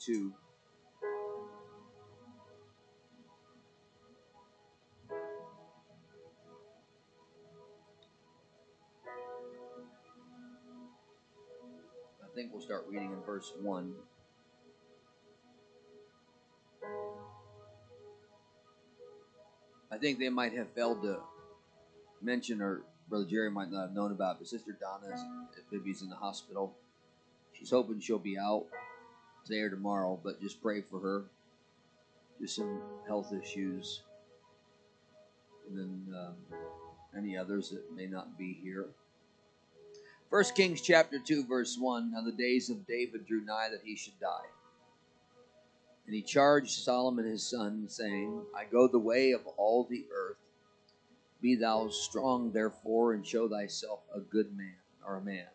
2. I think we'll start reading in verse 1. I think they might have failed to mention, or Brother Jerry might not have known about, but Sister Donna, if Bibby's in the hospital, she's hoping she'll be out today or tomorrow, but just pray for her. Just some health issues. And then any others that may not be here. 1 Kings chapter 2, verse 1. Now the days of David drew nigh that he should die. And he charged Solomon his son, saying, I go the way of all the earth. Be thou strong, therefore, and show thyself a good man, or a man.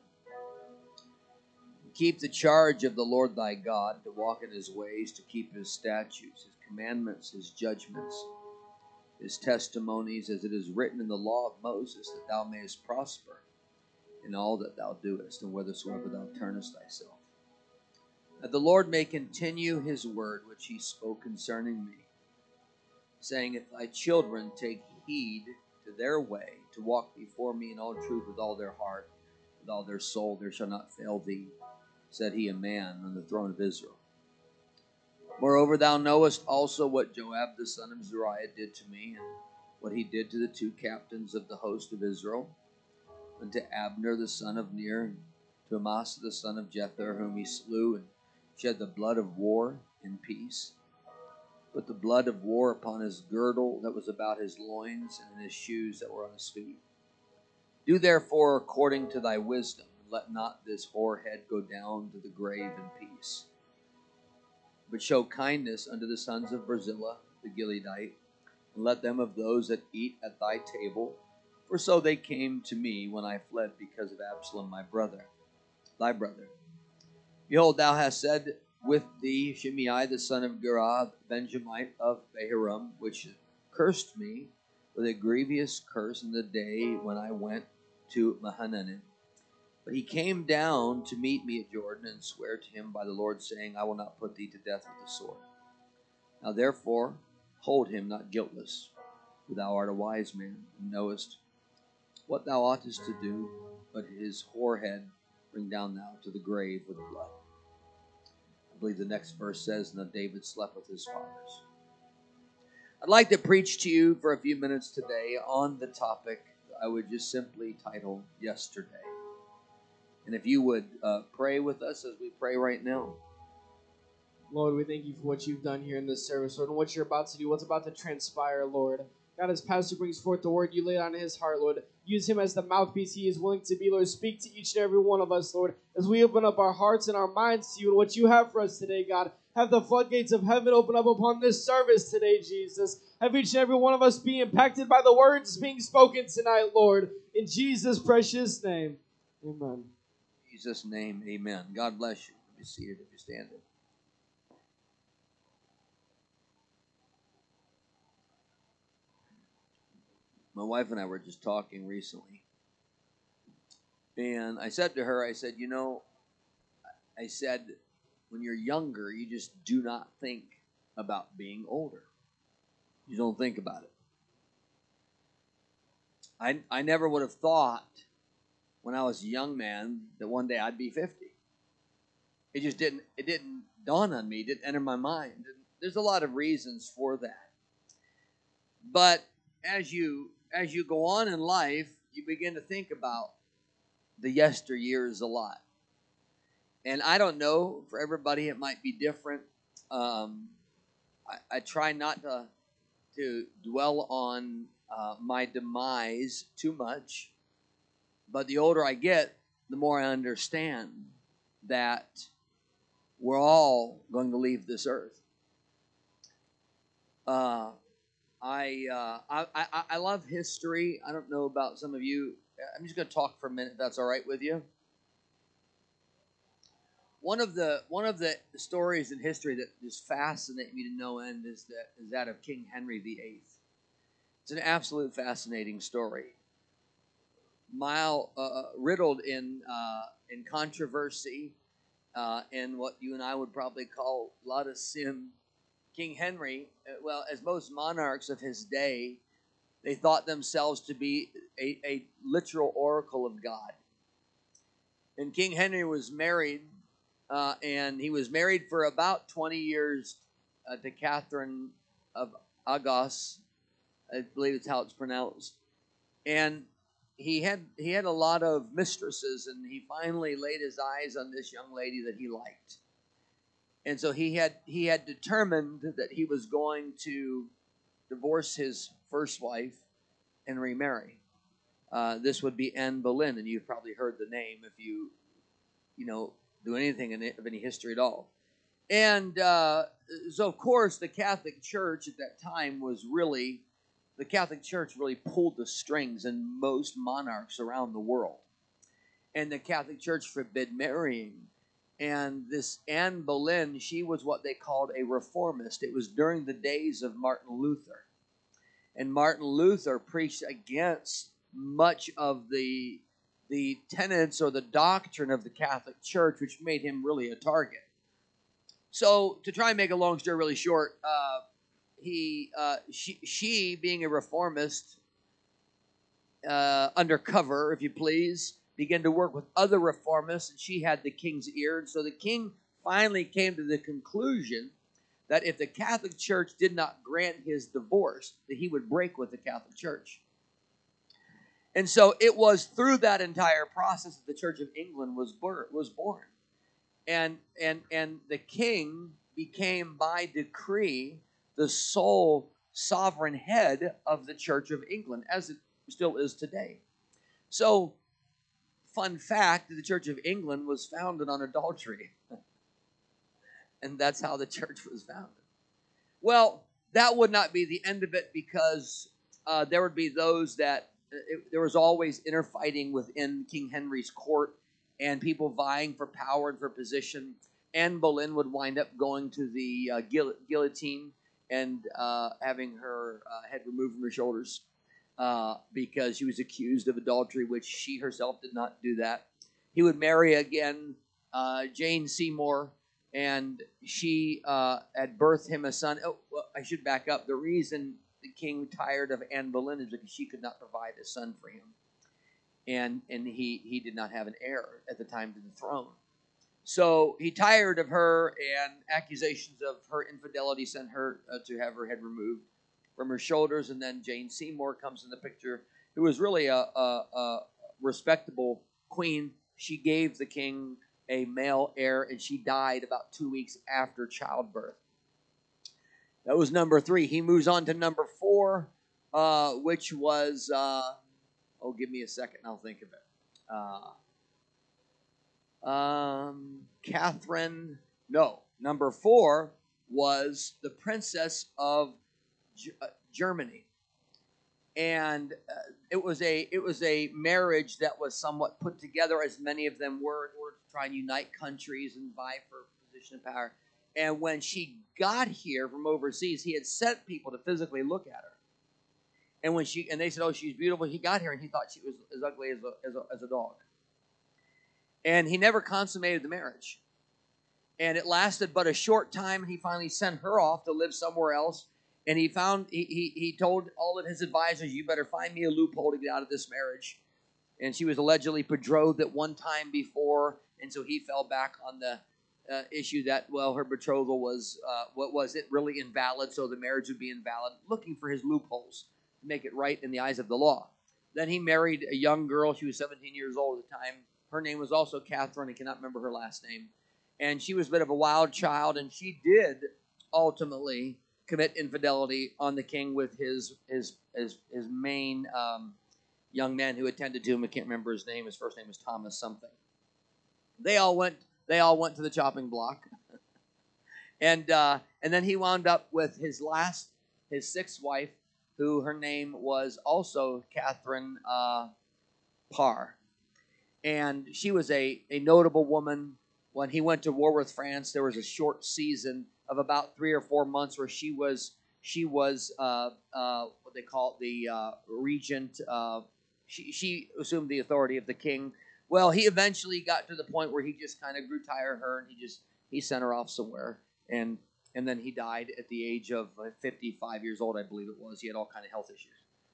Keep the charge of the Lord thy God, to walk in his ways, to keep his statutes, his commandments, his judgments, his testimonies, as it is written in the law of Moses, that thou mayest prosper in all that thou doest, and whithersoever thou turnest thyself. That the Lord may continue his word which he spoke concerning me, saying, If thy children take heed to their way, to walk before me in all truth with all their heart, with all their soul, there shall not fail thee, said he, a man on the throne of Israel. Moreover, thou knowest also what Joab the son of Zeruiah did to me, and what he did to the two captains of the host of Israel, and to Abner the son of Ner, and to Amasa the son of Jether, whom he slew, and shed the blood of war in peace. Put the blood of war upon his girdle that was about his loins, and in his shoes that were on his feet. Do therefore according to thy wisdom, and let not this whorehead go down to the grave in peace. But show kindness unto the sons of Barzillai the Gileadite, and let them of those that eat at thy table, for so they came to me when I fled because of Absalom my brother, thy brother. Behold, thou hast said with thee Shimei the son of Gera, Benjamite of Bahurim, which cursed me with a grievous curse in the day when I went to Mahananim. But he came down to meet me at Jordan, and sware to him by the Lord, saying, I will not put thee to death with the sword. Now therefore hold him not guiltless, for thou art a wise man, and knowest what thou oughtest to do, but his whorehead bring down thou to the grave with blood. I believe the next verse says, and that David slept with his fathers. I'd like to preach to you for a few minutes today on the topic I would just simply title Yesterday. And if you would pray with us as we pray right now. Lord, we thank you for what you've done here in this service, Lord, and what you're about to do, what's about to transpire, Lord. God, as Pastor brings forth the word you laid on his heart, Lord, use him as the mouthpiece he is willing to be, Lord. Speak to each and every one of us, Lord, as we open up our hearts and our minds to you and what you have for us today, God. Have the floodgates of heaven open up upon this service today, Jesus. Have each and every one of us be impacted by the words being spoken tonight, Lord. In Jesus' precious name, amen. In Jesus' name, amen. God bless you. Be seated if you're standing. My wife and I were just talking recently. And I said to her, I said, when you're younger, you just do not think about being older. You don't think about it. I never would have thought when I was a young man that one day I'd be 50. It didn't dawn on me, it didn't enter my mind. There's a lot of reasons for that. But as you go on in life, you begin to think about the yesteryears a lot. And I don't know, for everybody it might be different. I try not to dwell on my demise too much. But the older I get, the more I understand that we're all going to leave this earth. I love history. I don't know about some of you. I'm just going to talk for a minute, if that's all right with you. One of the stories in history that just fascinate me to no end is that of King Henry VIII. It's an absolute fascinating story. Riddled in controversy, and what you and I would probably call a lot of sin. King Henry, well, as most monarchs of his day, they thought themselves to be a literal oracle of God. And King Henry was married, and he was married for about 20 years to Catherine of Argos, I believe it's how it's pronounced. And he had a lot of mistresses, and he finally laid his eyes on this young lady that he liked. And so he had determined that he was going to divorce his first wife and remarry. This would be Anne Boleyn, and you've probably heard the name if you do anything of any history at all. And so, of course, the Catholic Church at that time really pulled the strings in most monarchs around the world. And the Catholic Church forbid marrying. And this Anne Boleyn, she was what they called a reformist. It was during the days of Martin Luther. And Martin Luther preached against much of the tenets or the doctrine of the Catholic Church, which made him really a target. So, to try and make a long story really short, she being a reformist, undercover, if you please, began to work with other reformists, and she had the king's ear. And so the king finally came to the conclusion that if the Catholic Church did not grant his divorce, that he would break with the Catholic Church. And so it was through that entire process that the Church of England was born. And the king became, by decree, the sole sovereign head of the Church of England, as it still is today. So, fun fact, the Church of England was founded on adultery. And that's how the church was founded. Well, that would not be the end of it, because there would be those that there was always infighting within King Henry's court, and people vying for power and for position. Anne Boleyn would wind up going to the guillotine and having her head removed from her shoulders because she was accused of adultery, which she herself did not do that. He would marry again Jane Seymour, and she had birthed him a son. Oh, well, I should back up. The reason the king tired of Anne Boleyn is because she could not provide a son for him. And he did not have an heir at the time to the throne. So he tired of her, and accusations of her infidelity sent her to have her head removed from her shoulders. And then Jane Seymour comes in the picture, who was really a respectable queen. She gave the king a male heir, and she died about 2 weeks after childbirth. That was number 3. He moves on to number 4, which was... give me a second, I'll think of it. Catherine. No, number 4 was the Princess of Germany, and it was a marriage that was somewhat put together, as many of them were, in order to try and unite countries and vie for position of power. And when she got here from overseas, he had sent people to physically look at her. And they said, "Oh, she's beautiful." He got here and he thought she was as ugly as a dog. And he never consummated the marriage. And it lasted but a short time. He finally sent her off to live somewhere else. And he told all of his advisors, "You better find me a loophole to get out of this marriage." And she was allegedly betrothed at one time before, and so he fell back on the issue that, well, her betrothal was really invalid, so the marriage would be invalid, looking for his loopholes to make it right in the eyes of the law. Then he married a young girl. She was 17 years old at the time. Her name was also Catherine. I cannot remember her last name. And she was a bit of a wild child, and she did ultimately commit infidelity on the king with his main young man who attended to him. I can't remember his name. His first name was Thomas something. They all went to the chopping block. And then he wound up with his 6th wife, who her name was also Catherine Parr. And she was a notable woman. When he went to war with France, there was a short season of about 3 or 4 months where she was what they call the regent. She assumed the authority of the king, Well, he eventually got to the point where he just kind of grew tired of her, and he sent her off somewhere, and then he died at the age of 55 years old, I believe it was. He had all kind of health issues.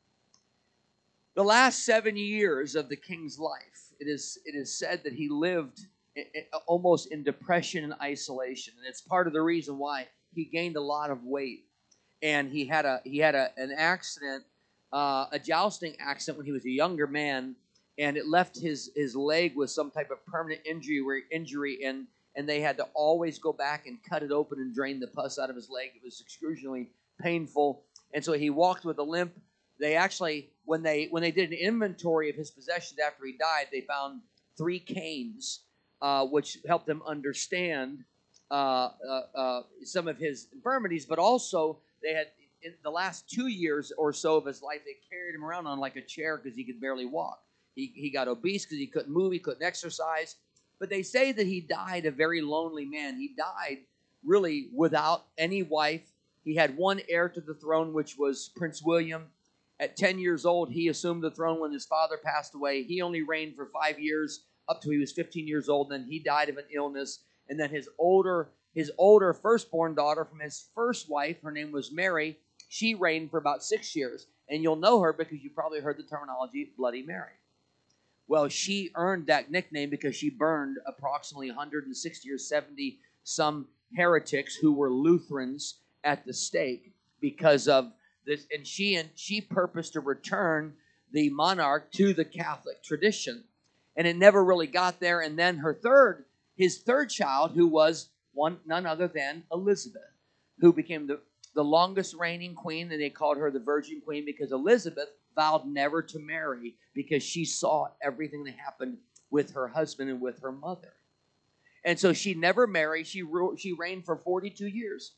The last 7 years of the king's life, it is said that he lived almost in depression and isolation, and it's part of the reason why he gained a lot of weight. And he had an accident, a jousting accident when he was a younger man, and it left his leg with some type of permanent injury, and they had to always go back and cut it open and drain the pus out of his leg. It was excruciatingly painful, and so he walked with a limp. They actually, when they did an inventory of his possessions after he died, they found 3 canes, which helped them understand some of his infirmities, but also they had, in the last 2 years or so of his life, they carried him around on like a chair because he could barely walk. He got obese because he couldn't move, he couldn't exercise. But they say that he died a very lonely man. He died really without any wife. He had one heir to the throne, which was Prince William. At 10 years old, he assumed the throne when his father passed away. He only reigned for 5 years, up to he was 15 years old. Then he died of an illness. And then his older firstborn daughter from his first wife, her name was Mary, she reigned for about 6 years. And you'll know her because you probably heard the terminology Bloody Mary. Well, she earned that nickname because she burned approximately 160 or 70 some heretics who were Lutherans at the stake because of this. And she purposed to return the monarch to the Catholic tradition. And it never really got there. And then his third child, who was none other than Elizabeth, who became the longest reigning queen, and they called her the Virgin Queen because Elizabeth vowed never to marry because she saw everything that happened with her husband and with her mother. And so she never married. She reigned for 42 years.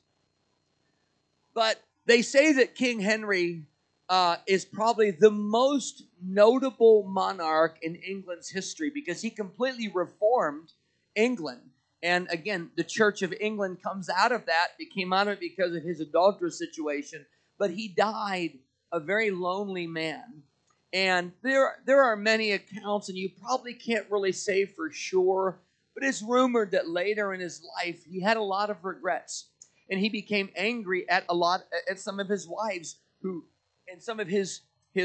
But they say that King Henry is probably the most notable monarch in England's history because he completely reformed England. And again, the Church of England comes out of that. It came out of it because of his adulterous situation. But he died a very lonely man. And there are many accounts, and you probably can't really say for sure, but it's rumored that later in his life, he had a lot of regrets. And he became angry at some of his wives and some of his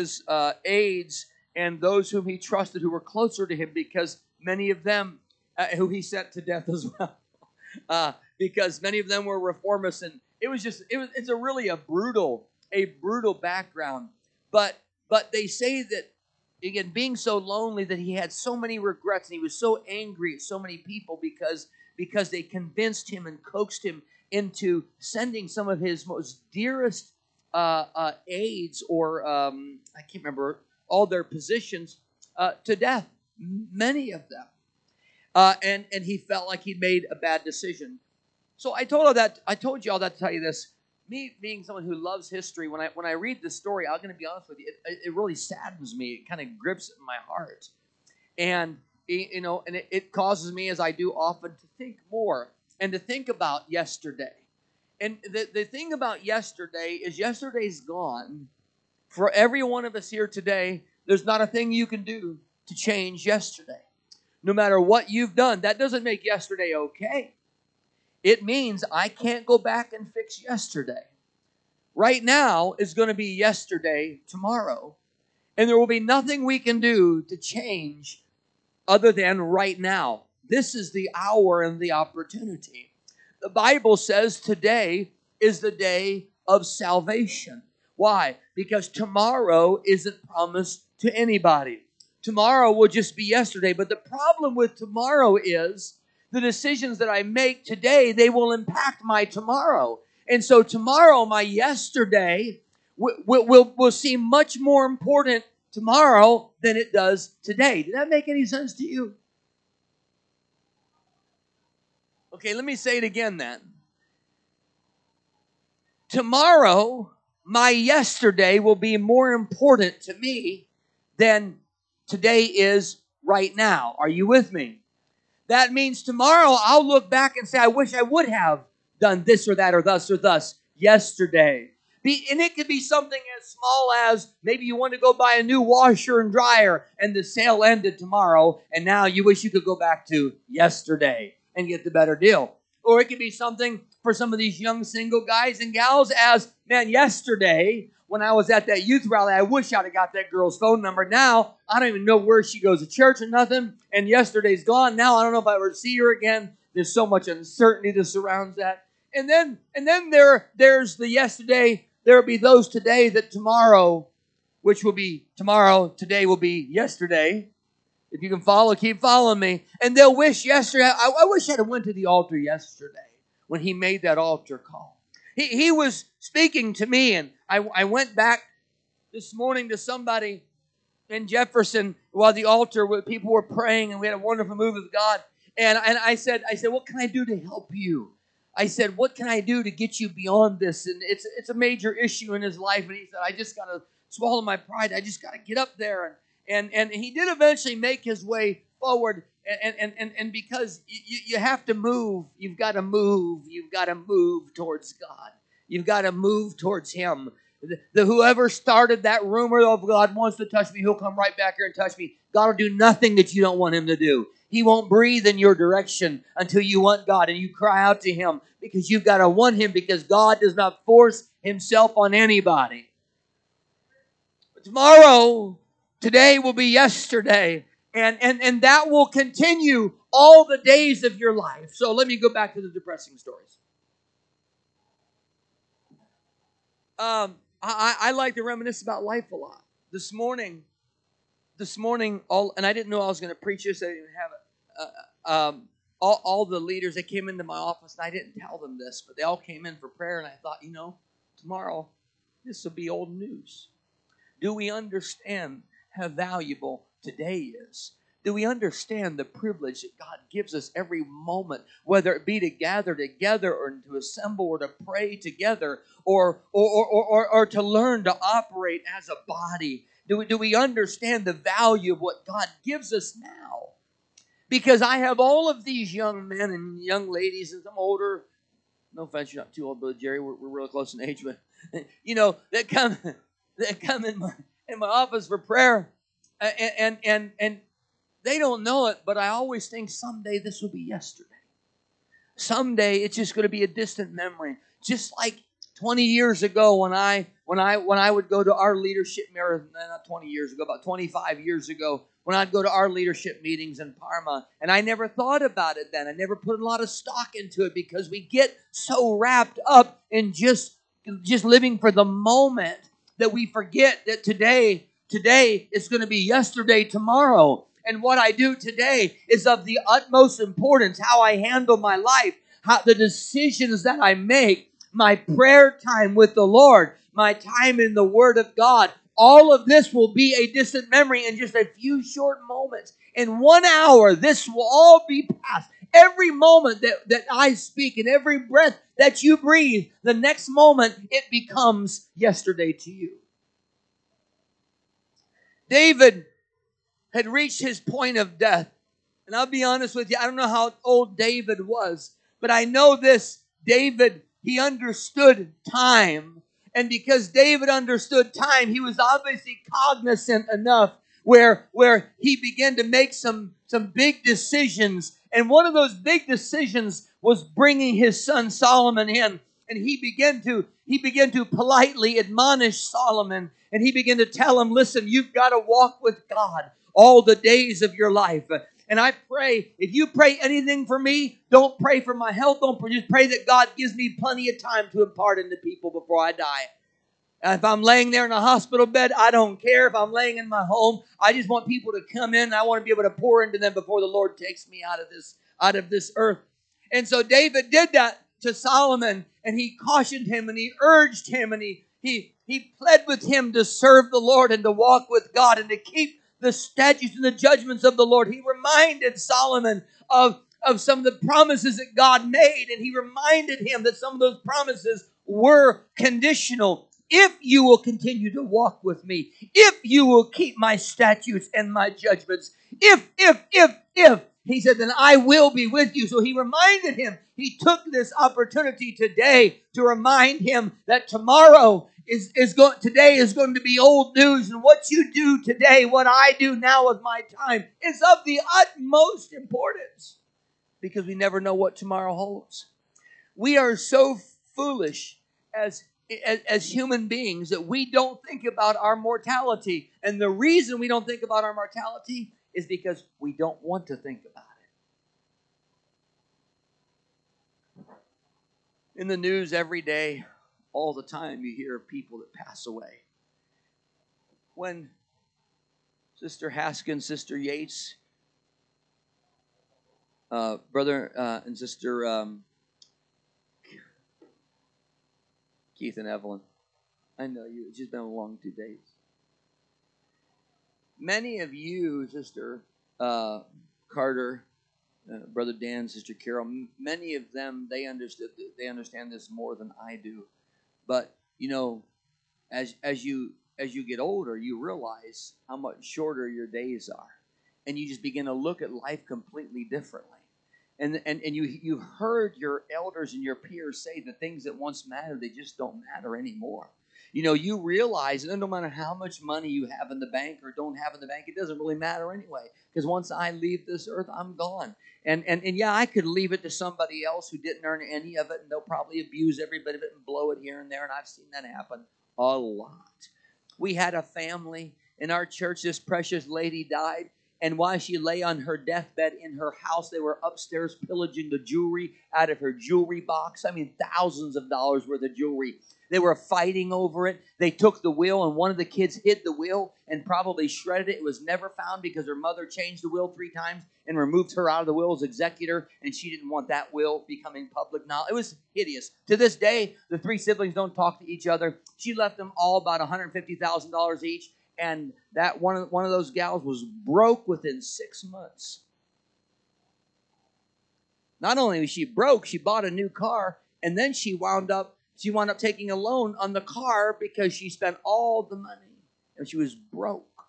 aides and those whom he trusted who were closer to him, because many of them who he sent to death as well, because many of them were reformists, and it's a brutal background. But they say that, again, being so lonely, that he had so many regrets, and he was so angry at so many people because they convinced him and coaxed him into sending some of his most dearest aides, or I can't remember all their positions, to death, many of them. And he felt like he'd made a bad decision. So I told you all that to tell you this. Me being someone who loves history, when I read this story, I'm going to be honest with you, it really saddens me. It kind of grips in my heart, and it causes me, as I do often, to think more and to think about yesterday. And the thing about yesterday is yesterday's gone. For every one of us here today, there's not a thing you can do to change yesterday. No matter what you've done, that doesn't make yesterday okay. It means I can't go back and fix yesterday. Right now is going to be yesterday tomorrow. And there will be nothing we can do to change other than right now. This is the hour and the opportunity. The Bible says today is the day of salvation. Why? Because tomorrow isn't promised to anybody. Tomorrow will just be yesterday. But the problem with tomorrow is the decisions that I make today, they will impact my tomorrow. And so tomorrow, my yesterday, will seem much more important tomorrow than it does today. Did that make any sense to you? Okay, let me say it again then. Tomorrow, my yesterday will be more important to me than today is right now. Are you with me? That means tomorrow I'll look back and say, I wish I would have done this or that or thus yesterday. And it could be something as small as maybe you want to go buy a new washer and dryer and the sale ended tomorrow and now you wish you could go back to yesterday and get the better deal. Or it could be something for some of these young single guys and gals as, man, yesterday when I was at that youth rally, I wish I'd have got that girl's phone number. Now, I don't even know where she goes to church or nothing, and yesterday's gone. Now, I don't know if I ever see her again. There's so much uncertainty that surrounds that. And then there's the yesterday. There will be those today that tomorrow, which will be tomorrow, today will be yesterday. If you can follow, keep following me. And they'll wish yesterday, I wish I'd have went to the altar yesterday when he made that altar call. He was speaking to me, and I went back this morning to somebody in Jefferson while the altar, where people were praying, and we had a wonderful move of God. And I said, what can I do to help you? I said, what can I do to get you beyond this? And it's a major issue in his life. And he said, I just got to swallow my pride. I just got to get up there. And he did eventually make his way forward. And because you have to move, you've got to move. You've got to move towards God. You've got to move towards him. Whoever started that rumor of God wants to touch me, he'll come right back here and touch me. God will do nothing that you don't want him to do. He won't breathe in your direction until you want God and you cry out to him, because you've got to want him, because God does not force himself on anybody. But today will be yesterday, and that will continue all the days of your life. So let me go back to the depressing stories. I like to reminisce about life a lot. This morning, and I didn't know I was going to preach this. I didn't have it. All the leaders, they came into my office, and I didn't tell them this, but they all came in for prayer, and I thought, tomorrow, this will be old news. Do we understand how valuable today is? Do we understand the privilege that God gives us every moment, whether it be to gather together or to assemble or to pray together or to learn to operate as a body? Do we understand the value of what God gives us now? Because I have all of these young men and young ladies, and some older. No offense, you're not too old, Brother Jerry. We're really close in age, but that come in my office for prayer, and they don't know it, but I always think someday this will be yesterday. Someday it's just going to be a distant memory, just like 20 years ago when I would go to our leadership marathon, not 20 years ago, about 25 years ago, when I'd go to our leadership meetings in Parma, and I never thought about it then. I never put a lot of stock into it, because we get so wrapped up in just living for the moment that we forget that today is going to be yesterday tomorrow. And what I do today is of the utmost importance. How I handle my life, the decisions that I make, my prayer time with the Lord, my time in the Word of God. All of this will be a distant memory in just a few short moments. In 1 hour, this will all be past. Every moment that I speak and every breath that you breathe, the next moment it becomes yesterday to you. David had reached his point of death. And I'll be honest with you, I don't know how old David was, but I know this: David, he understood time. And because David understood time, he was obviously cognizant enough where he began to make some big decisions. And one of those big decisions was bringing his son Solomon in. And he began to politely admonish Solomon. And he began to tell him, listen, you've got to walk with God all the days of your life. And I pray, if you pray anything for me, don't pray for my health. Just pray that God gives me plenty of time to impart into people before I die. If I'm laying there in a hospital bed, I don't care. If I'm laying in my home, I just want people to come in. And I want to be able to pour into them before the Lord takes me out of this earth. And so David did that to Solomon, and he cautioned him, and he urged him, and he pled with him to serve the Lord and to walk with God and to keep the statutes and the judgments of the Lord. He reminded Solomon of some of the promises that God made, and he reminded him that some of those promises were conditional. If you will continue to walk with me, if you will keep my statutes and my judgments, if he said, then I will be with you. So he reminded him, he took this opportunity today to remind him that today is going to be old news. And what you do today, what I do now with my time, is of the utmost importance, because we never know what tomorrow holds. We are so foolish as human beings that we don't think about our mortality. And the reason we don't think about our mortality is because we don't want to think about it. In the news every day, all the time, you hear of people that pass away. When Sister Haskins, Sister Yates, brother and Sister Keith and Evelyn, I know you. It's just been a long 2 days. Many of you, Sister Carter, Brother Dan, Sister Carol, many of them, they understand this more than I do. But as you get older, you realize how much shorter your days are, and you just begin to look at life completely differently. And you've heard your elders and your peers say the things that once mattered, they just don't matter anymore. You realize that no matter how much money you have in the bank or don't have in the bank, it doesn't really matter anyway. Because once I leave this earth, I'm gone. And yeah, I could leave it to somebody else who didn't earn any of it, and they'll probably abuse every bit of it and blow it here and there. And I've seen that happen a lot. We had a family in our church. This precious lady died. And while she lay on her deathbed in her house, they were upstairs pillaging the jewelry out of her jewelry box. I mean, thousands of dollars worth of jewelry. They were fighting over it. They took the will, and one of the kids hid the will and probably shredded it. It was never found because her mother changed the will 3 times and removed her out of the will as executor, and she didn't want that will becoming public knowledge. It was hideous. To this day, the 3 siblings don't talk to each other. She left them all about $150,000 each. And that one of those gals was broke within 6 months. Not only was she broke, she bought a new car, and then she wound up taking a loan on the car because she spent all the money, and she was broke.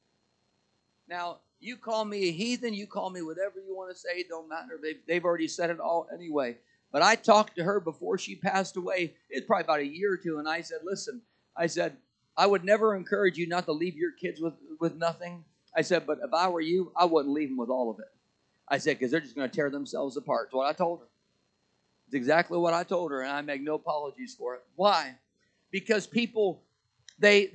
Now, you call me a heathen, you call me whatever you want to say, it don't matter. They've already said it all anyway. But I talked to her before she passed away. It's probably about a year or two, and I said, listen, I would never encourage you not to leave your kids with nothing. I said, but if I were you, I wouldn't leave them with all of it. I said, because they're just going to tear themselves apart. It's what I told her. It's exactly what I told her, and I make no apologies for it. Why? Because people, they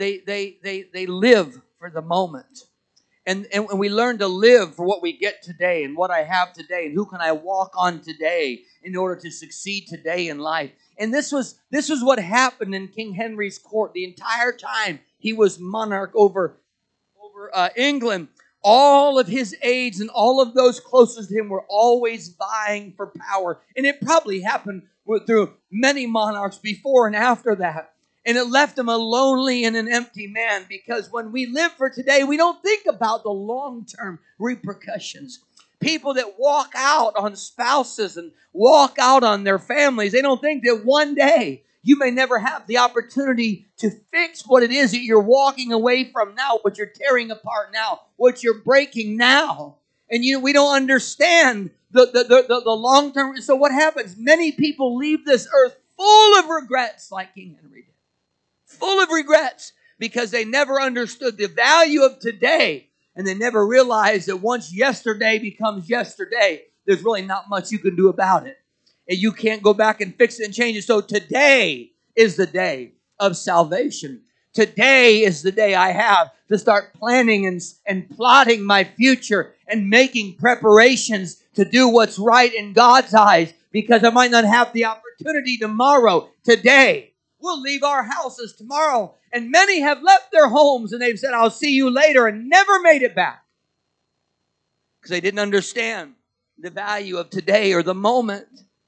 live for the moment. And we learn to live for what we get today and what I have today and who can I walk on today in order to succeed today in life. And this was what happened in King Henry's court the entire time he was monarch over England. All of his aides and all of those closest to him were always vying for power. And it probably happened through many monarchs before and after that. And it left him a lonely and an empty man, because when we live for today, we don't think about the long-term repercussions. People that walk out on spouses and walk out on their families, they don't think that one day you may never have the opportunity to fix what it is that you're walking away from now, what you're tearing apart now, what you're breaking now. And we don't understand the long-term. So what happens? Many people leave this earth full of regrets, like King Henry did. Full of regrets because they never understood the value of today, and they never realized that once yesterday becomes yesterday, there's really not much you can do about it. And you can't go back and fix it and change it. So today is the day of salvation. Today is the day I have to start planning and plotting my future and making preparations to do what's right in God's eyes, because I might not have the opportunity tomorrow. Today, we'll leave our houses tomorrow. And many have left their homes and they've said, I'll see you later, and never made it back. Because they didn't understand the value of today or the moment.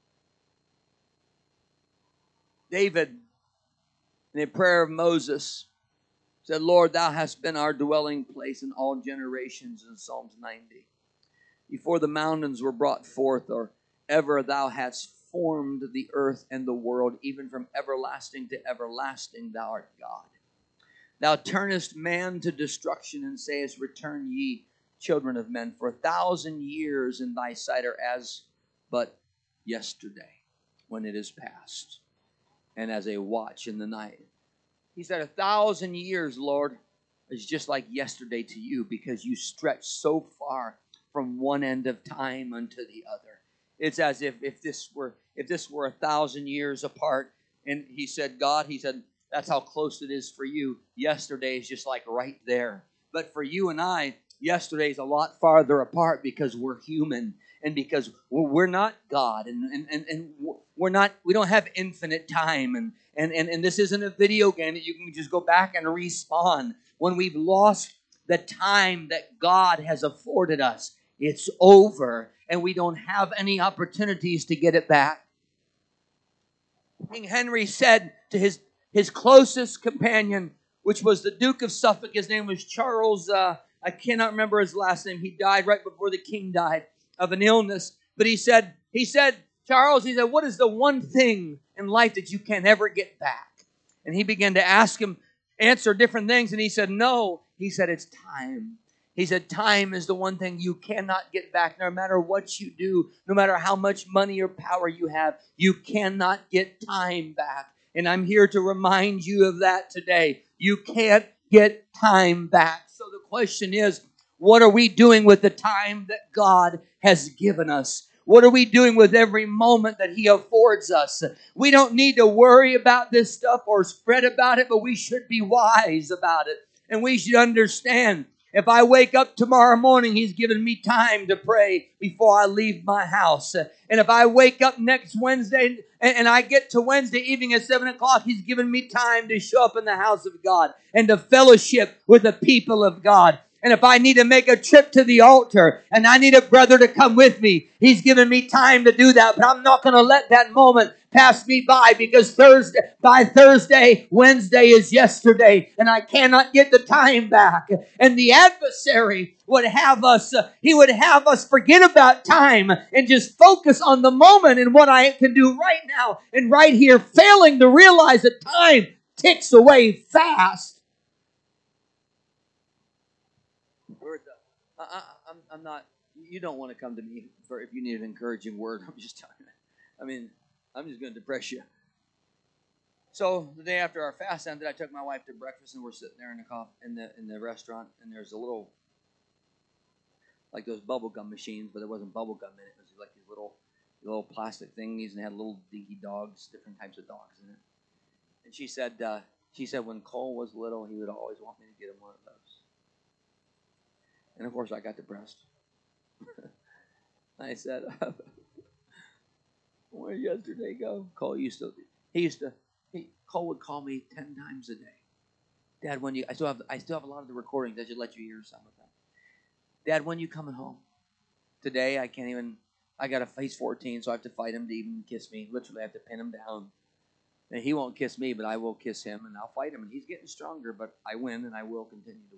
David, in a prayer of Moses, said, Lord, thou hast been our dwelling place in all generations, in Psalms 90. Before the mountains were brought forth, or ever thou hast formed the earth and the world, even from everlasting to everlasting, thou art God. Thou turnest man to destruction and sayest, return ye children of men, for 1,000 years in thy sight are as but yesterday when it is past, and as a watch in the night. He said, 1,000 years, Lord, is just like yesterday to you, because you stretch so far from one end of time unto the other. It's as if this were 1,000 years apart. And he said, God, he said, that's how close it is for you. Yesterday is just like right there. But for you and I, yesterday is a lot farther apart, because we're human, and because we're not God, and we don't have infinite time, and this isn't a video game that you can just go back and respawn. When we've lost the time that God has afforded us, it's over, and we don't have any opportunities to get it back. King Henry said to his closest companion, which was the Duke of Suffolk, his name was Charles, I cannot remember his last name. He died right before the king died of an illness. But he said, Charles, he said, what is the one thing in life that you can never get back? And he began to answer different things. And he said, no. He said, it's time. He said, time is the one thing you cannot get back. No matter what you do, no matter how much money or power you have, you cannot get time back. And I'm here to remind you of that today. You can't get time back. So the question is, what are we doing with the time that God has given us? What are we doing with every moment that He affords us? We don't need to worry about this stuff or fret about it, but we should be wise about it. And we should understand, if I wake up tomorrow morning, He's given me time to pray before I leave my house. And if I wake up next Wednesday and I get to Wednesday evening at 7 o'clock, He's given me time to show up in the house of God and to fellowship with the people of God. And if I need to make a trip to the altar and I need a brother to come with me, He's given me time to do that. But I'm not going to let that moment pass me by, because by Thursday, Wednesday is yesterday, and I cannot get the time back. And the adversary would have us, he would have us forget about time and just focus on the moment and what I can do right now and right here, failing to realize that time ticks away fast. I'm not, you don't want to come to me for if you need an encouraging word. I'm just telling you. I mean, I'm just going to depress you. So the day after our fast ended, I took my wife to breakfast, and we're sitting there in the restaurant, and there's a little, like those bubble gum machines, but there wasn't bubble gum in it. It was like these little plastic thingies, and they had little dinky dogs, different types of dogs in it. And she said when Cole was little, he would always want me to get him one of those. And of course, I got depressed. I said, where did yesterday go? Cole Cole would call me 10 times a day. Dad, I still have a lot of the recordings. I should let you hear some of them. Dad, when you coming home? Today, he's 14, so I have to fight him to even kiss me. Literally, I have to pin him down. And he won't kiss me, but I will kiss him, and I'll fight him. And he's getting stronger, but I win, and I will continue to win.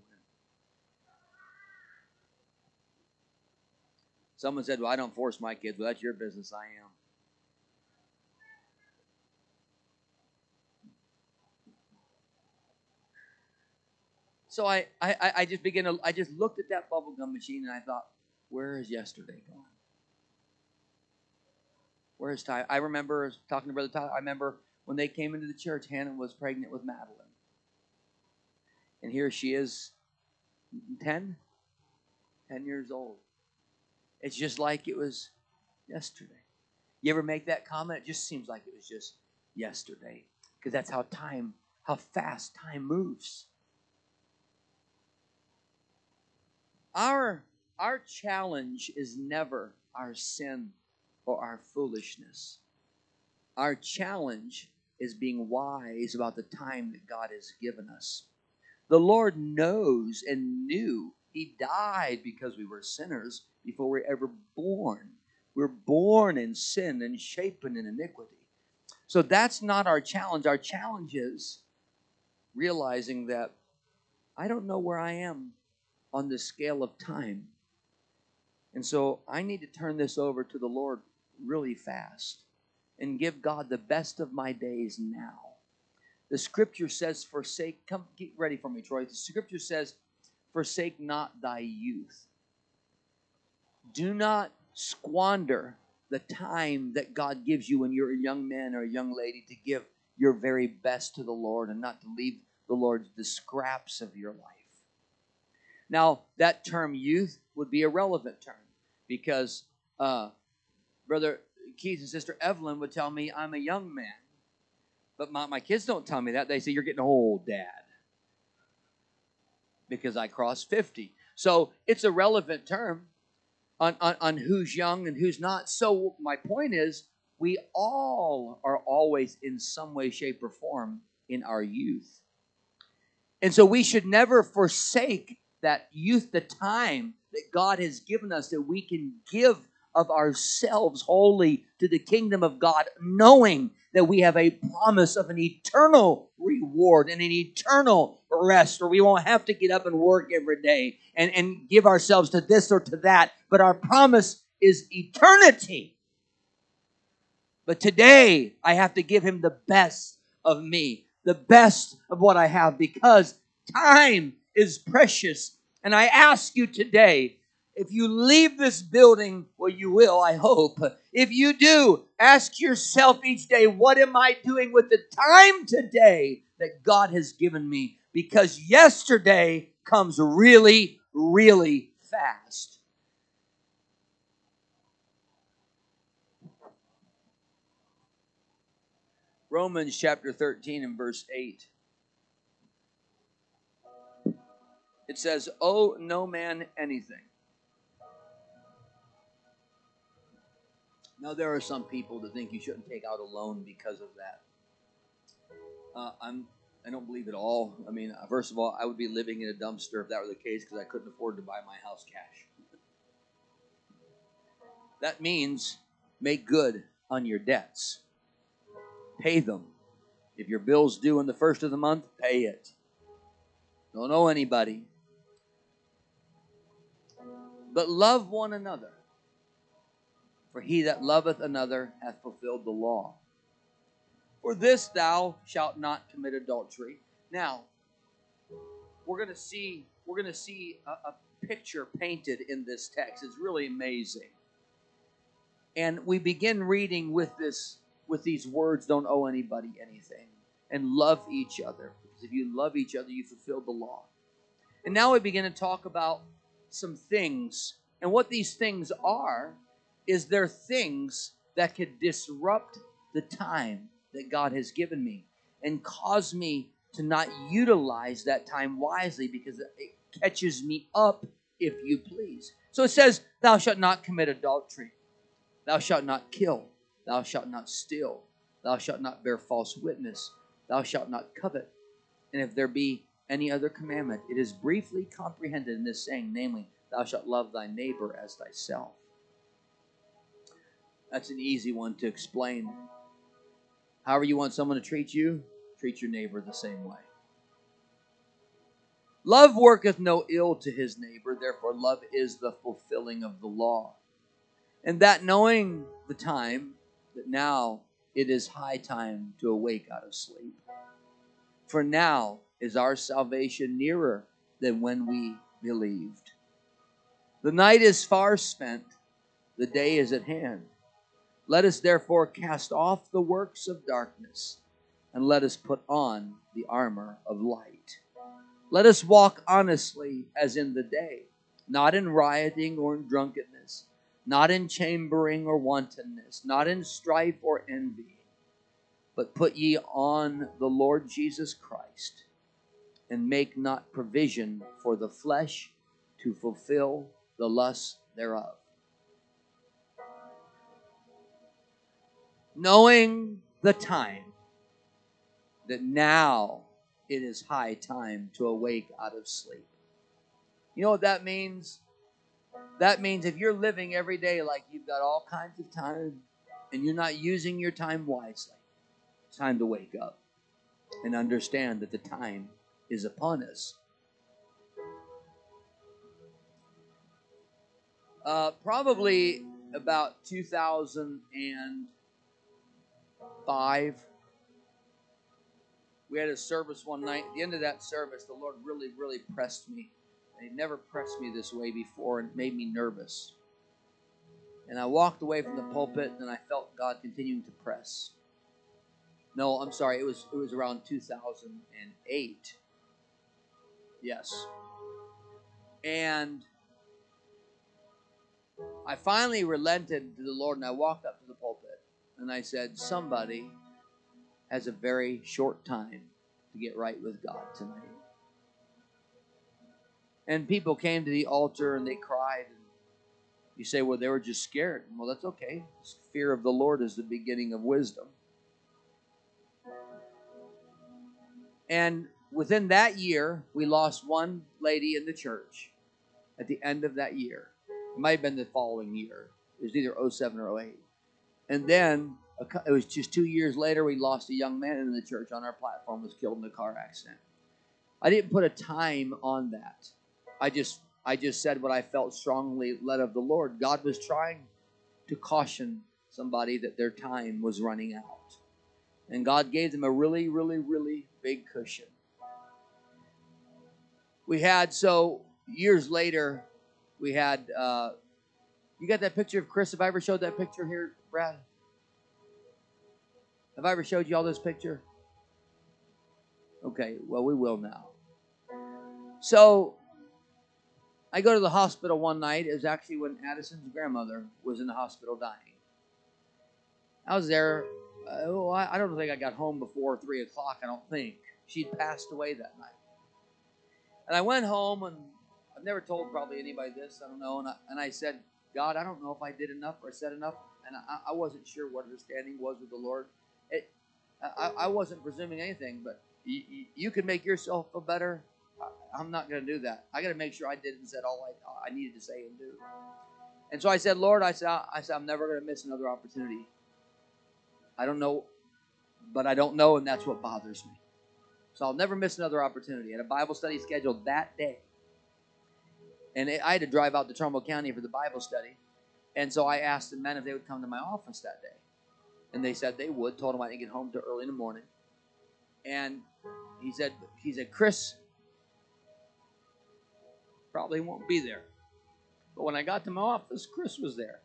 Someone said, well, I don't force my kids. Well, that's your business. I am. So I just looked at that bubblegum machine, and I thought, where is yesterday gone? Where is Ty? I remember talking to Brother Tyler. I remember when they came into the church, Hannah was pregnant with Madeline. And here she is, 10 years old. It's just like it was yesterday. You ever make that comment? It just seems like it was just yesterday. Because that's how fast time moves. Our challenge is never our sin or our foolishness. Our challenge is being wise about the time that God has given us. The Lord knows and knew. He died because we were sinners before we were ever born. We're born in sin and shapen in iniquity. So that's not our challenge. Our challenge is realizing that I don't know where I am on the scale of time. And so I need to turn this over to the Lord really fast and give God the best of my days now. The scripture says, get ready for me, Troy. The scripture says, forsake not thy youth. Do not squander the time that God gives you when you're a young man or a young lady to give your very best to the Lord and not to leave the Lord the scraps of your life. Now, that term youth would be a relevant term because Brother Keith and Sister Evelyn would tell me I'm a young man. But my kids don't tell me that. They say, you're getting old, Dad, because I crossed 50. So it's a relevant term on who's young and who's not. So my point is, we all are always in some way, shape, or form in our youth. And so we should never forsake that youth, the time that God has given us, that we can give of ourselves wholly to the kingdom of God, knowing that we have a promise of an eternal reward and an eternal rest, where we won't have to get up and work every day and give ourselves to this or to that, but our promise is eternity. But today, I have to give him the best of me, the best of what I have, because time is precious. And I ask you today, if you leave this building, well, you will, I hope. If you do, ask yourself each day, what am I doing with the time today that God has given me? Because yesterday comes really, really fast. Romans chapter 13 and verse 8. It says, owe no man anything. Now, there are some people that think you shouldn't take out a loan because of that. I don't believe it all. I mean, first of all, I would be living in a dumpster if that were the case, because I couldn't afford to buy my house cash. That means make good on your debts. Pay them. If your bill's due on the first of the month, pay it. Don't owe anybody. But love one another. For he that loveth another hath fulfilled the law. For this thou shalt not commit adultery. Now, we're going to see a picture painted in this text. It's really amazing. And we begin reading with these words, don't owe anybody anything, and love each other. Because if you love each other, you fulfilled the law. And now we begin to talk about some things. And what these things are is they're things that could disrupt the time that God has given me and cause me to not utilize that time wisely, because it catches me up, if you please. So it says, thou shalt not commit adultery. Thou shalt not kill. Thou shalt not steal. Thou shalt not bear false witness. Thou shalt not covet. And if there be any other commandment, it is briefly comprehended in this saying, namely, thou shalt love thy neighbor as thyself. That's an easy one to explain. However you want someone to treat you, treat your neighbor the same way. Love worketh no ill to his neighbor, therefore love is the fulfilling of the law. And that knowing the time, that now it is high time to awake out of sleep. For now is our salvation nearer than when we believed. The night is far spent, the day is at hand. Let us therefore cast off the works of darkness, and let us put on the armor of light. Let us walk honestly as in the day, not in rioting or in drunkenness, not in chambering or wantonness, not in strife or envy, but put ye on the Lord Jesus Christ, and make not provision for the flesh to fulfill the lusts thereof. Knowing the time, that now it is high time to awake out of sleep. You know what that means? That means if you're living every day like you've got all kinds of time and you're not using your time wisely, it's time to wake up and understand that the time is upon us. Probably about 2005, we had a service one night. At the end of that service, the Lord really, really pressed me. He never pressed me this way before and made me nervous. And I walked away from the pulpit, and I felt God continuing to press. No, I'm sorry. It was around 2008. Yes. And I finally relented to the Lord, and I walked up to the pulpit, and I said, somebody has a very short time to get right with God tonight. And people came to the altar, and they cried. And you say, well, they were just scared. Well, that's okay. Fear of the Lord is the beginning of wisdom. And within that year, we lost one lady in the church at the end of that year. It might have been the following year. It was either 07 or 08. And then it was just 2 years later, we lost a young man in the church on our platform, was killed in a car accident. I didn't put a time on that. I just said what I felt strongly led of the Lord. God was trying to caution somebody that their time was running out. And God gave them a really, really, really big cushion. We had, so years later, we had, you got that picture of Chris? Have I ever showed that picture here, Brad? Have I ever showed you all this picture? Okay, well, we will now. So, I go to the hospital one night. It was actually when Addison's grandmother was in the hospital dying. I was there. I don't think I got home before 3 o'clock, I don't think. She'd passed away that night. And I went home, and I've never told probably anybody this, I don't know. And I said, God, I don't know if I did enough or said enough. And I wasn't sure what her standing was with the Lord. I wasn't presuming anything, but you can make yourself feel better. I'm not going to do that. I got to make sure I did and said all I needed to say and do. And so I said, Lord, I said I'm never going to miss another opportunity. I don't know, but I don't know, and that's what bothers me. So I'll never miss another opportunity. I had a Bible study scheduled that day. And I had to drive out to Trumbull County for the Bible study. And so I asked the men if they would come to my office that day. And they said they would. Told them I didn't get home till early in the morning. And he said, Chris probably won't be there. But when I got to my office, Chris was there.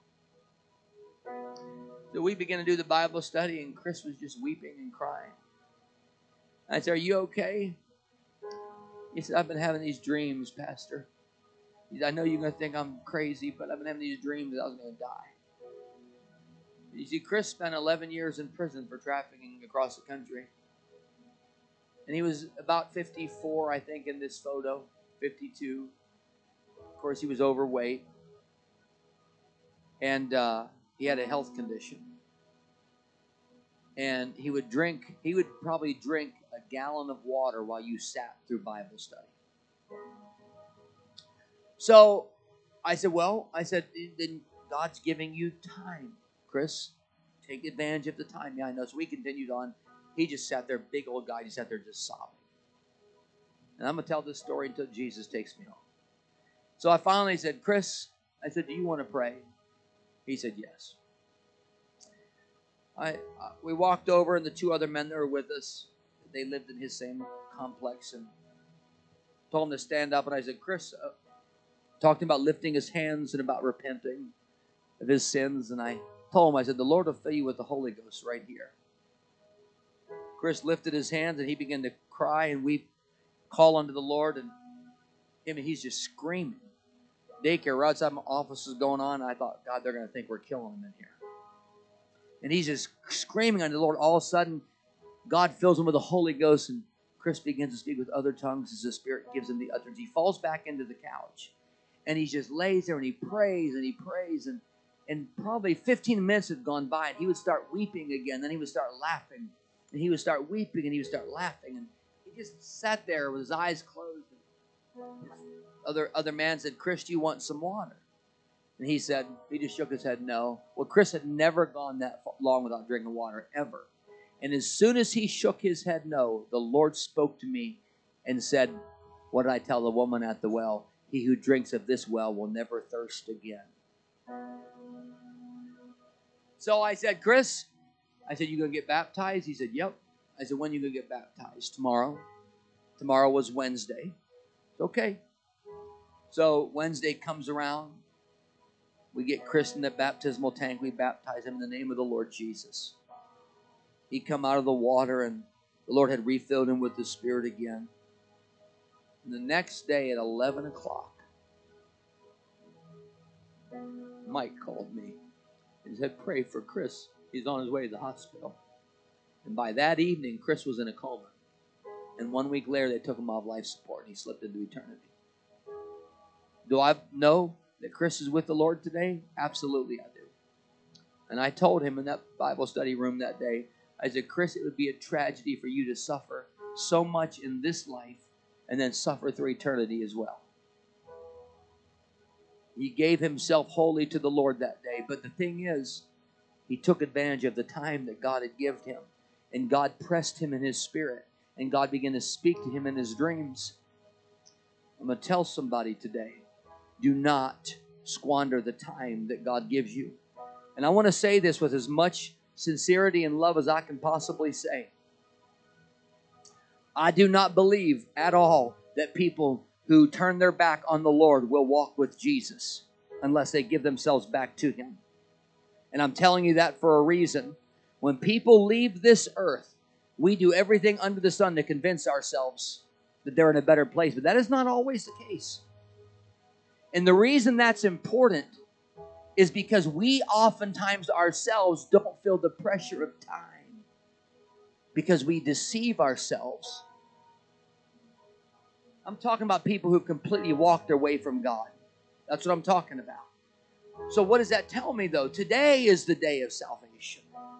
So we began to do the Bible study, and Chris was just weeping and crying. I said, are you okay? He said, I've been having these dreams, Pastor. He said, I know you're going to think I'm crazy, but I've been having these dreams that I was going to die. You see, Chris spent 11 years in prison for trafficking across the country. And he was about 54, I think, in this photo, 52. Of course, he was overweight. And he had a health condition. And he would probably drink a gallon of water while you sat through Bible study. So I said, then God's giving you time, Chris. Take advantage of the time. Yeah, I know. So we continued on. He just sat there, big old guy, he sat there just sobbing. And I'm going to tell this story until Jesus takes me home. So I finally said, Chris, I said, do you want to pray? He said, yes. We walked over, and the two other men that were with us, they lived in his same complex, and told him to stand up. And I said, Chris, talked about lifting his hands and about repenting of his sins. And I told him, I said, the Lord will fill you with the Holy Ghost right here. Chris lifted his hands, and he began to cry and weep, call unto the Lord, and he's just screaming. Daycare right outside my office is going on. I thought, God, they're going to think we're killing him in here. And he's just screaming unto the Lord. All of a sudden, God fills him with the Holy Ghost, and Chris begins to speak with other tongues as the Spirit gives him the utterance. He falls back into the couch, and he just lays there, and he prays, and probably 15 minutes had gone by, and he would start weeping again. Then he would start laughing, and he would start weeping, and he would start laughing, and he just sat there with his eyes closed. Other man said, Chris, do you want some water? And he just shook his head, no. Well, Chris had never gone that long without drinking water, ever. And as soon as he shook his head no, the Lord spoke to me and said, what did I tell the woman at the well? He who drinks of this well will never thirst again. So I said, Chris, you going to get baptized? He said, yep. I said, when are you going to get baptized? Tomorrow. Tomorrow was Wednesday. Okay. So Wednesday comes around. We get Chris in the baptismal tank. We baptize him in the name of the Lord Jesus. He come out of the water, and the Lord had refilled him with the Spirit again. And the next day at 11 o'clock, Mike called me and said, pray for Chris. He's on his way to the hospital. And by that evening, Chris was in a coma. And 1 week later, they took him off life support, and he slipped into eternity. Do I know that Chris is with the Lord today? Absolutely, I do. And I told him in that Bible study room that day, I said, Chris, it would be a tragedy for you to suffer so much in this life and then suffer through eternity as well. He gave himself wholly to the Lord that day. But the thing is, he took advantage of the time that God had given him. And God pressed him in his spirit. And God began to speak to him in his dreams. I'm going to tell somebody today, do not squander the time that God gives you. And I want to say this with as much sincerity and love as I can possibly say. I do not believe at all that people who turn their back on the Lord will walk with Jesus unless they give themselves back to Him. And I'm telling you that for a reason. When people leave this earth, we do everything under the sun to convince ourselves that they're in a better place. But that is not always the case. And the reason that's important is because we oftentimes ourselves don't feel the pressure of time because we deceive ourselves. I'm talking about people who completely walked away from God. That's what I'm talking about. So what does that tell me, though? Today is the day of salvation.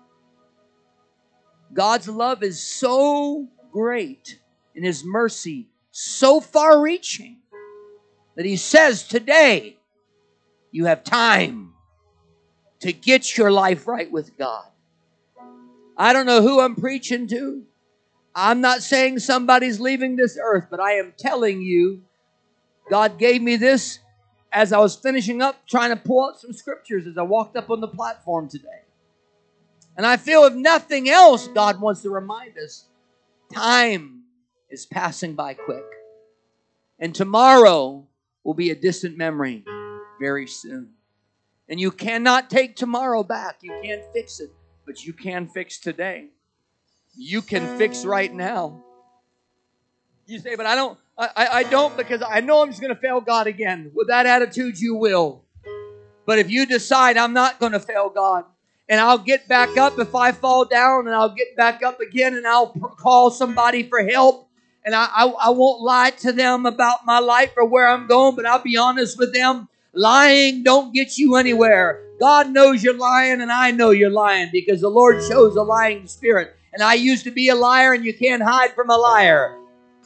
God's love is so great and His mercy so far-reaching that He says today you have time to get your life right with God. I don't know who I'm preaching to. I'm not saying somebody's leaving this earth, but I am telling you, God gave me this as I was finishing up trying to pull out some scriptures as I walked up on the platform today. And I feel if nothing else, God wants to remind us, time is passing by quick. And tomorrow will be a distant memory very soon. And you cannot take tomorrow back. You can't fix it, but you can fix today. You can fix right now. You say, but I don't because I know I'm just going to fail God again. With that attitude, you will. But if you decide I'm not going to fail God, and I'll get back up if I fall down, and I'll get back up again, and I'll call somebody for help, and I won't lie to them about my life or where I'm going, but I'll be honest with them. Lying don't get you anywhere. God knows you're lying, and I know you're lying because the Lord shows a lying spirit. And I used to be a liar, and you can't hide from a liar.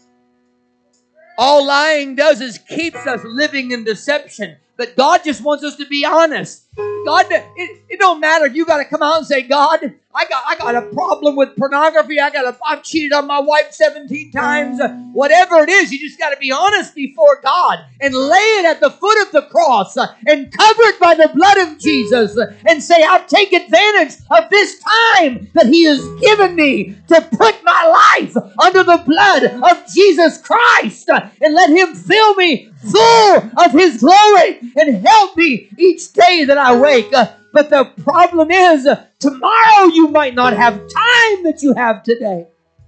All lying does is keeps us living in deception. But God just wants us to be honest. God, it don't matter if you got to come out and say, God, I got a problem with pornography. I've cheated on my wife 17 times. Whatever it is, you just got to be honest before God and lay it at the foot of the cross and covered by the blood of Jesus and say, I'll take advantage of this time that He has given me to put my life under the blood of Jesus Christ and let Him fill me full of His glory and help me each day that I wake. But the problem is, tomorrow you might not have time that you have today.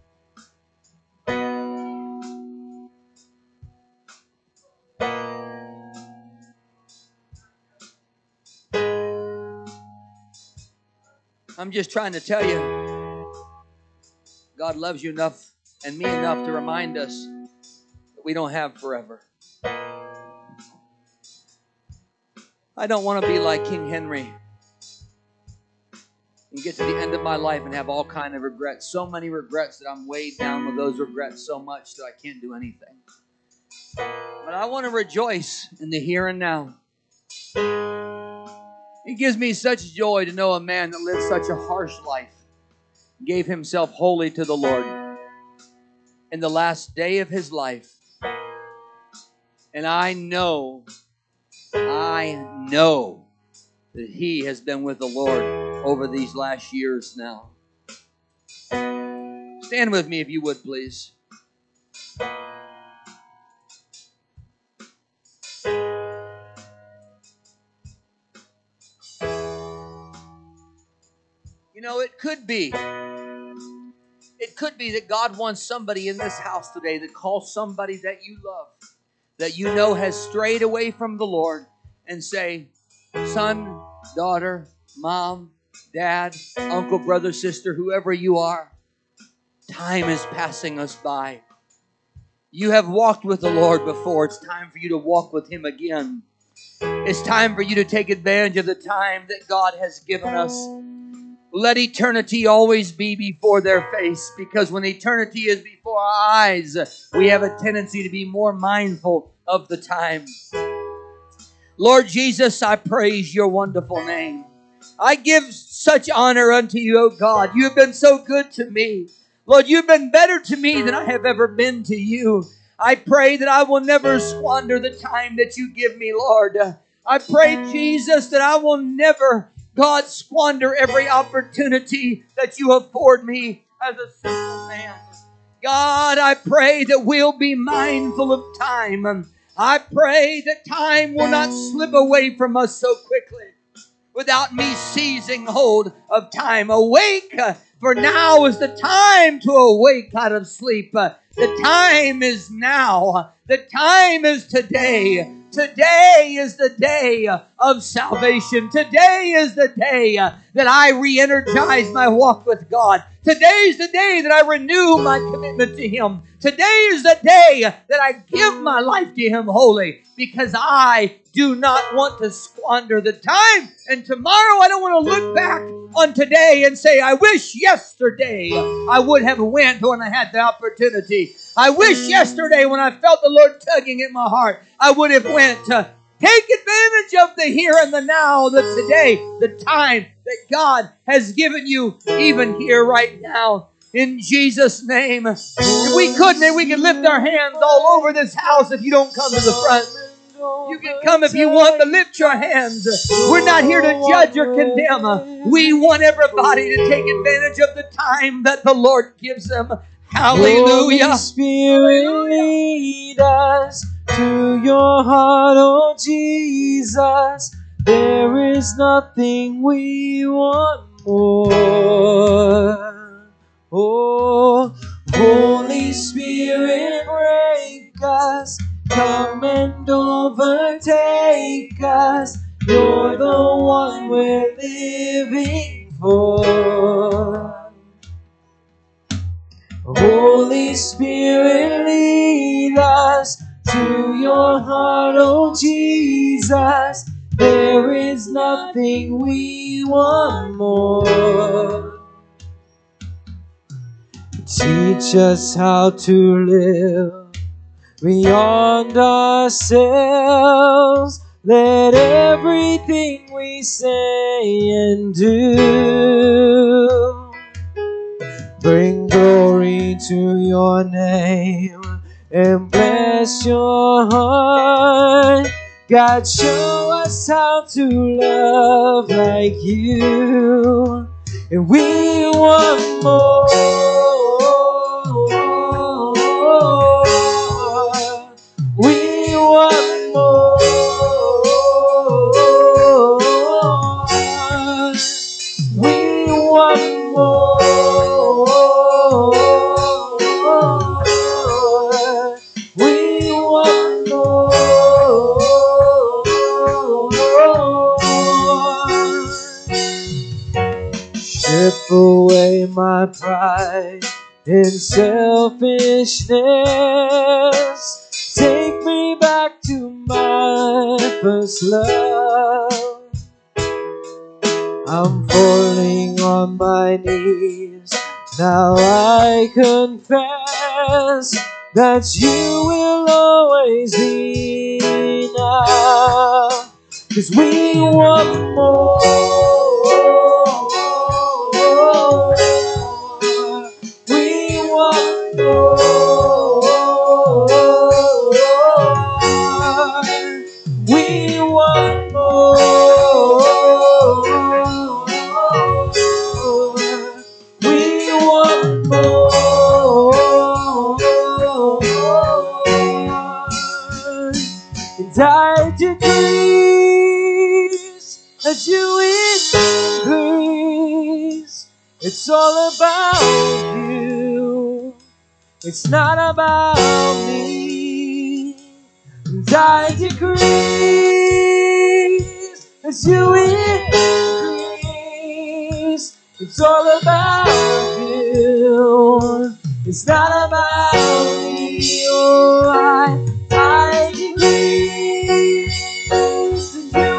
I'm just trying to tell you, God loves you enough and me enough to remind us that we don't have forever. I don't want to be like King Henry and get to the end of my life and have all kind of regrets. So many regrets that I'm weighed down with those regrets so much that I can't do anything. But I want to rejoice in the here and now. It gives me such joy to know a man that lived such a harsh life, gave himself wholly to the Lord in the last day of his life. And I know that he has been with the Lord over these last years now. Stand with me if you would, please. could be that God wants somebody in this house today to call somebody that you love, that you know has strayed away from the Lord, and say, son, daughter, mom, dad, uncle, brother, sister, whoever you are, time is passing us by. You have walked with the Lord before. It's time for you to walk with Him again. It's time for you to take advantage of the time that God has given us. Let eternity always be before their face, because when eternity is before our eyes, we have a tendency to be more mindful of the time. Lord Jesus, I praise your wonderful name. I give such honor unto you, O God. You have been so good to me. Lord, you've been better to me than I have ever been to you. I pray that I will never squander the time that you give me, Lord. I pray, Jesus, that I will never, God, squander every opportunity that you afford me as a simple man. God, I pray that we'll be mindful of time. I pray that time will not slip away from us so quickly without me seizing hold of time. Awake, for now is the time to awake out of sleep. The time is now. The time is today. Today is the day of salvation. Today is the day that I re-energize my walk with God. Today is the day that I renew my commitment to Him. Today is the day that I give my life to Him wholly, because I do not want to squander the time. And tomorrow I don't want to look back on today and say, I wish yesterday I would have went when I had the opportunity. I wish yesterday when I felt the Lord tugging at my heart, I would have went. Take advantage of the here and the now, the today, the time that God has given you, even here right now. In Jesus' name. If we could, maybe we could lift our hands all over this house if you don't come to the front. You can come if you want, but lift your hands. We're not here to judge or condemn. We want everybody to take advantage of the time that the Lord gives them. Hallelujah. Holy Spirit, lead us to your heart, oh Jesus. There is nothing we want more. Oh, Holy Spirit, break us. Come and overtake us. You're the one we're living for. Holy Spirit, lead us to your heart, oh Jesus. There is nothing we want more. Teach us how to live beyond ourselves. Let everything we say and do bring glory to your name and bless your heart. God, show us how to love like you, and we want more. We want more. We want more. We want more. Strip away my pride and selfishness. Take me back to my first love. I'm falling on my knees. Now I confess that you will always be enough. 'Cause we want more. We want more. We want more. We want more. And I decrease as you increase. It's all about you. It's not about me. And I decrease as you increase. It's all about you. It's not about me. Oh, I decrease as you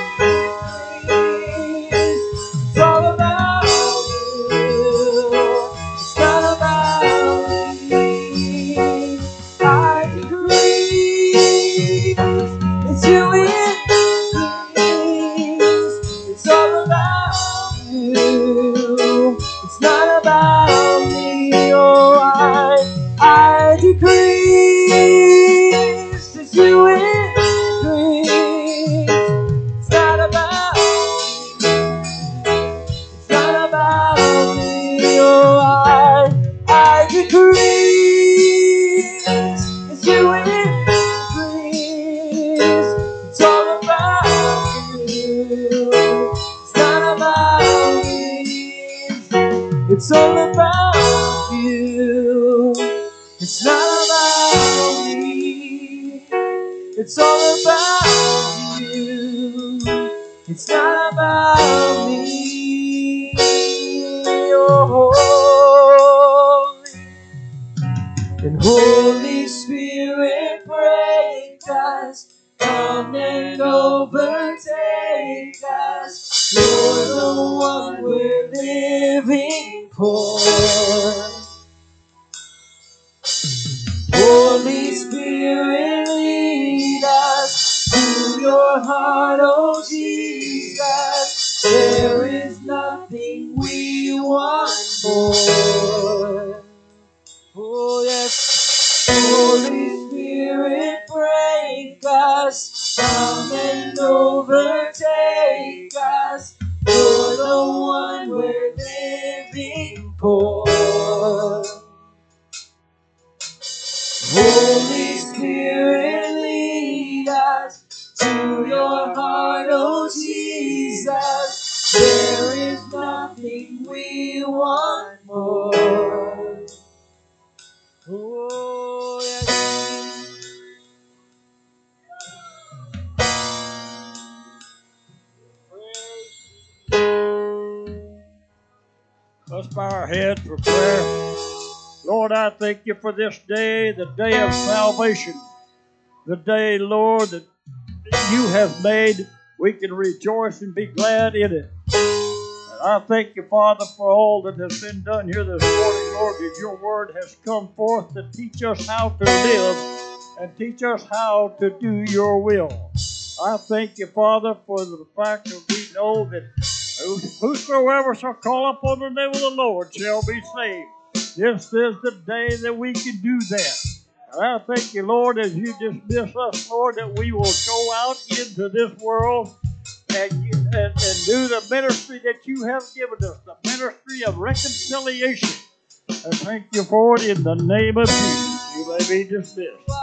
increase. It's all about you. It's not about me. I decrease as you increase. It's all about you. It's not about me. Oh, I decrease as you increase. It's not about me. It's not about me. Oh, I decrease as you increase. It's all about you. It's not about me. It's all about you. It's not about me. It's all about you. It's not about me. Oh, and Holy Spirit, break us, come and overtake us. You're the one we're living for. Holy Spirit, lead us to your heart, oh Jesus. There is nothing we want more. Oh yes, Holy Spirit, break us, come and overtake us. You're the one we're living for. Holy Spirit, lead us to your heart, oh Jesus. There is nothing we want more. Oh, yes. Let's bow our heads for prayer. Lord, I thank you for this day, the day of salvation. The day, Lord, that you have made. We can rejoice and be glad in it. And I thank you, Father, for all that has been done here this morning, Lord, that your word has come forth to teach us how to live and teach us how to do your will. I thank you, Father, for the fact that we know that whosoever shall call upon the name of the Lord shall be saved. This is the day that we can do that. And I thank you, Lord, as you dismiss us, Lord, that we will go out into this world and do the ministry that you have given us, the ministry of reconciliation. And thank you for it in the name of Jesus. You may be dismissed.